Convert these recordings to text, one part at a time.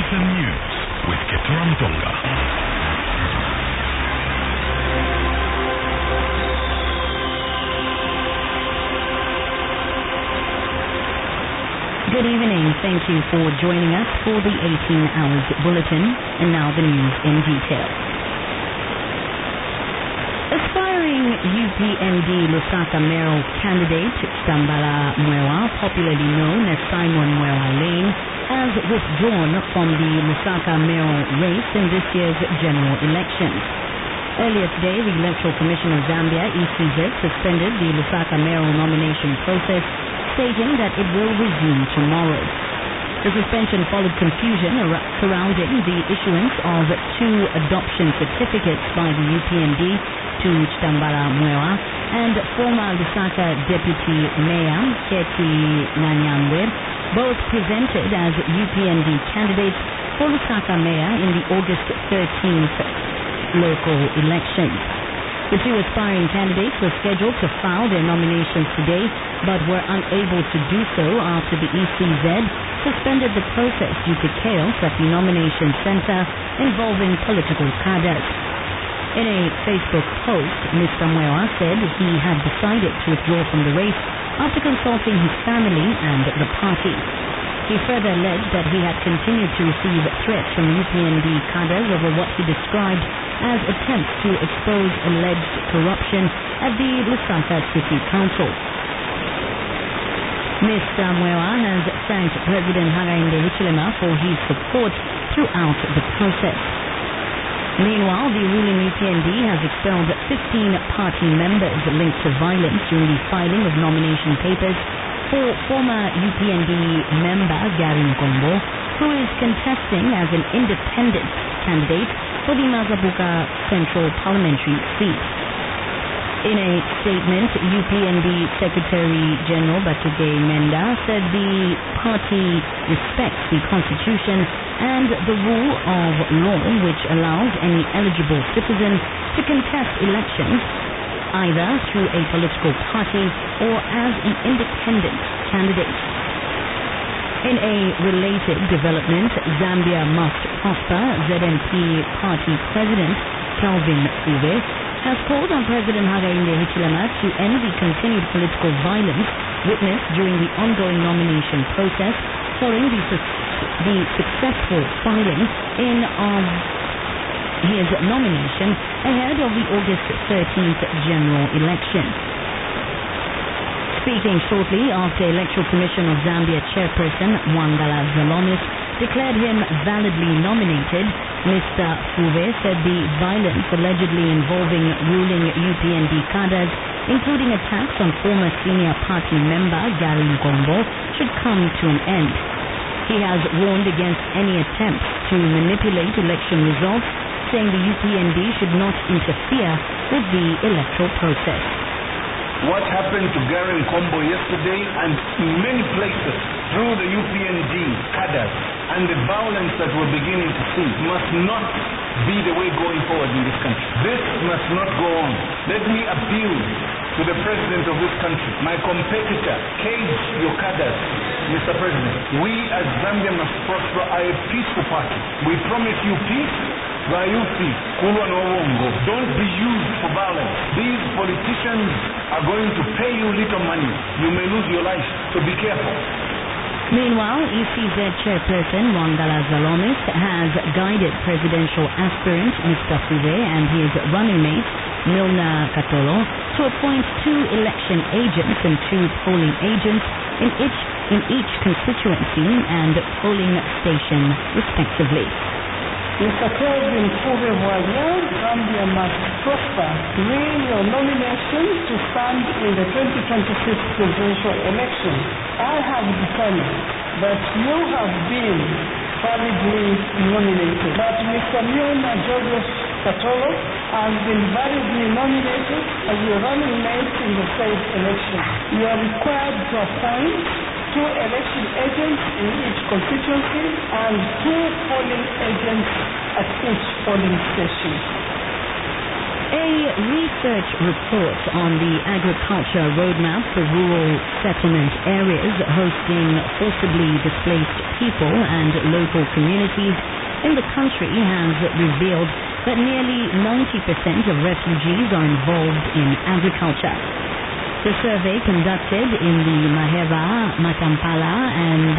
Bulletin News with Keturam Tonga. Good evening. Thank you for joining us for the 18 Hours Bulletin. And now the news in detail. Aspiring UPND Lusaka mayoral candidate Tambala Mwewa, popularly known as Simon Mwewa Lane, has withdrawn from the Lusaka mayoral race in this year's general elections. Earlier today, the Electoral Commission of Zambia, ECZ, suspended the Lusaka mayoral nomination process, stating that it will resume tomorrow. The suspension followed confusion surrounding the issuance of 2 adoption certificates by the UPND to Tambala Mwewa and former Lusaka Deputy Mayor Keti Nanyangwe, both presented as UPND candidates for Lusaka Mayor in the August 13th local elections. The 2 aspiring candidates were scheduled to file their nominations today, but were unable to do so after the ECZ suspended the process due to chaos at the nomination center involving political cadres. In a Facebook post, Mr. Mwewa said he had decided to withdraw from the race after consulting his family and the party. He further alleged that he had continued to receive threats from UPND cadres over what he described as attempts to expose alleged corruption at the Lusaka City Council. Mr. Mwewa has thanked President Hakainde Hichilema for his support throughout the process. Meanwhile, the ruling UPND has expelled 15 party members linked to violence during the filing of nomination papers for former UPND member Gary Nkombo, who is contesting as an independent candidate for the Mazabuka Central Parliamentary seat. In a statement, UPND Secretary General Batuge Menda said the party respects the Constitution and the rule of law, which allows any eligible citizen to contest elections either through a political party or as an independent candidate. In a related development, Zambia Must Prosper ZNP Party President Kelvin Fuve has called on President Hakainde Hichilema to end the continued political violence witnessed during the ongoing nomination process following the successful filing in of his nomination ahead of the August 13th general election. Speaking shortly after Electoral Commission of Zambia Chairperson Mwangala Zalomis declared him validly nominated, Mr. Fuve said the violence allegedly involving ruling UPND cadres, including attacks on former senior party member Gary Nkombo, should come to an end. He has warned against any attempts to manipulate election results, saying the UPND should not interfere with the electoral process. What happened to Gary Nkombo yesterday and in many places through the UPND cadres and the violence that we're beginning to see must not be the way going forward in this country. This must not go on. Let me appeal to the president of this country, my competitor, cage your cadres, Mr. President. We as Zambia Must Prosper are a peaceful party. We promise you peace. Don't be used for violence. These politicians are going to pay you little money. You may lose your life, so be careful. Meanwhile, ECZ Chairperson Mwangala Zalomis has guided presidential aspirant Mr. Fuve and his running mate Milna Katolo to appoint 2 election agents and 2 polling agents in each constituency and polling station, respectively. Mr. Kelvin Fuve Mwanya, Zambia Must Prosper, win your nomination to stand in the 2026 presidential election. I have determined that you have been validly nominated, that Mr. Milna Joseph Katolo has been validly nominated as your running mate in the said election. You are required to appoint 2 election agents in each constituency and 2 polling agents at each polling station. A research report on the agriculture roadmap for rural settlement areas hosting forcibly displaced people and local communities in the country has revealed that nearly 90% of refugees are involved in agriculture. The survey conducted in the Mahera, Matampala and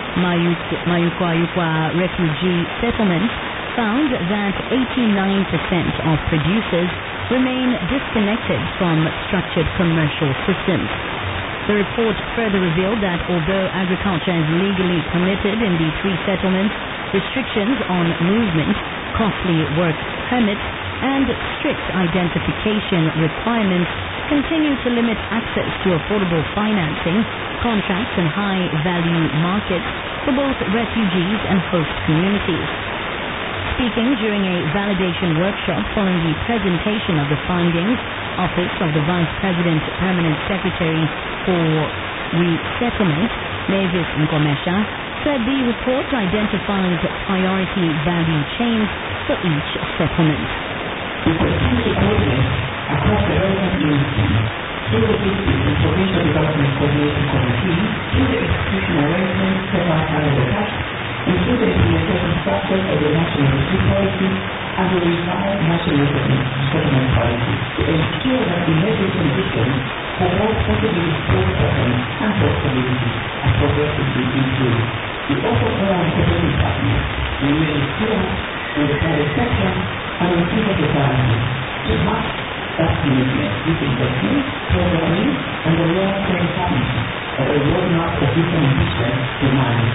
Mayukwa refugee settlements found that 89% of producers remain disconnected from structured commercial systems. The report further revealed that although agriculture is legally permitted in the three settlements, restrictions on movement, costly work permits, and strict identification requirements continue to limit access to affordable financing, contracts, and high-value markets for both refugees and host communities. Speaking during a validation workshop following the presentation of the findings, Office of the Vice President Permanent Secretary for Resettlement, Mavis Nkomesha, said the report identifies priority value chains for each settlement. We continue to coordinate across the relevant agencies through the Provincial Development Coordination Committee, through the execution arrangements set out under the Pact, and through the implementation structures of the National Refugee Policy and the revised National Settlement Policy to ensure that the necessary conditions for all possibly displaced persons and host communities are progressively improved. We also call on community partners to remain clear with the private sector and with civil society to match that commitment with investment, programming, and the long-term partnership that a roadmap of different ambition demands.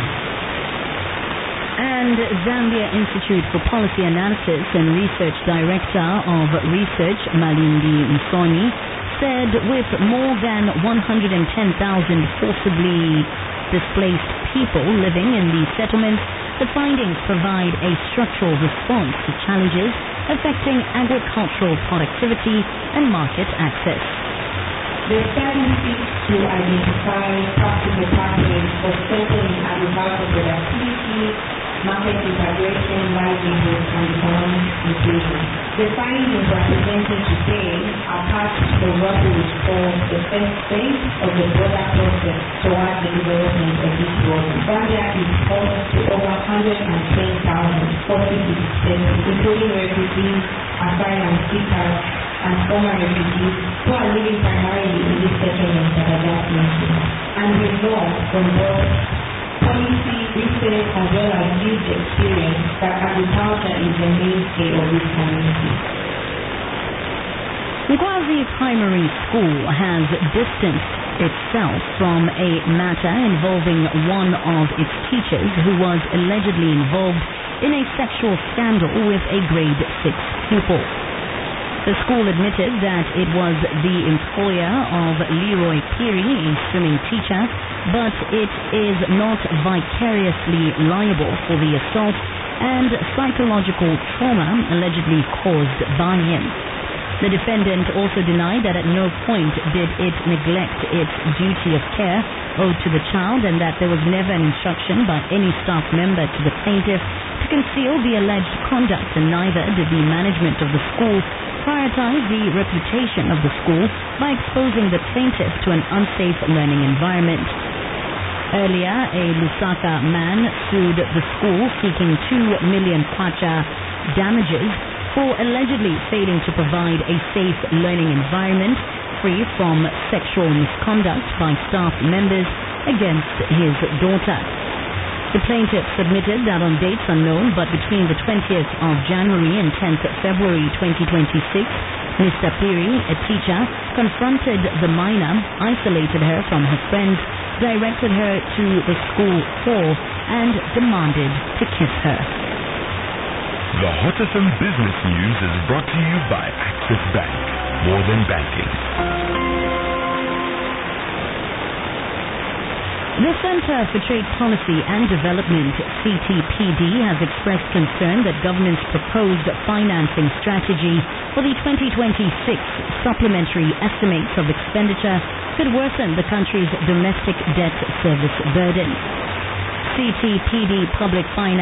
And Zambia Institute for Policy Analysis and Research Director of Research, Malindi Msoni, said with more than 110,000 forcibly displaced people living in these settlements, the findings provide a structural response to challenges affecting agricultural productivity and market access. The study seeks to identify practical pathways for strengthening agricultural productivity, market integration, livelihood, and economic inclusion. The findings are presented today are part of what we call the first phase of the broader process towards the development of this program. Zambia is host to over 120,000 forcibly displaced, including refugees, asylum seekers, and former refugees who are living primarily in these settlements that I just mentioned. And we know from both policy, research, as well as lived experience that agriculture is the mainstay of this community. Nkwazi Primary School has distanced itself from a matter involving one of its teachers who was allegedly involved in a sexual scandal with a grade 6 pupil. The school admitted that it was the employer of Leroy Piri, a swimming teacher, but it is not vicariously liable for the assault and psychological trauma allegedly caused by him. The defendant also denied that at no point did it neglect its duty of care owed to the child and that there was never an instruction by any staff member to the plaintiff to conceal the alleged conduct, and neither did the management of the school prioritize the reputation of the school by exposing the plaintiff to an unsafe learning environment. Earlier, a Lusaka man sued the school seeking 2 million kwacha damages for allegedly failing to provide a safe learning environment free from sexual misconduct by staff members against his daughter. The plaintiff submitted that on dates unknown, but between the 20th of January and 10th February 2026, Mr. Piri, a teacher, confronted the minor, isolated her from her friends, directed her to the school hall, and demanded to kiss her. The Hot FM Business News is brought to you by Access Bank. More than banking. The Center for Trade Policy and Development, CTPD, has expressed concern that government's proposed financing strategy for the 2026 supplementary estimates of expenditure could worsen the country's domestic debt service burden. CTPD Public Finance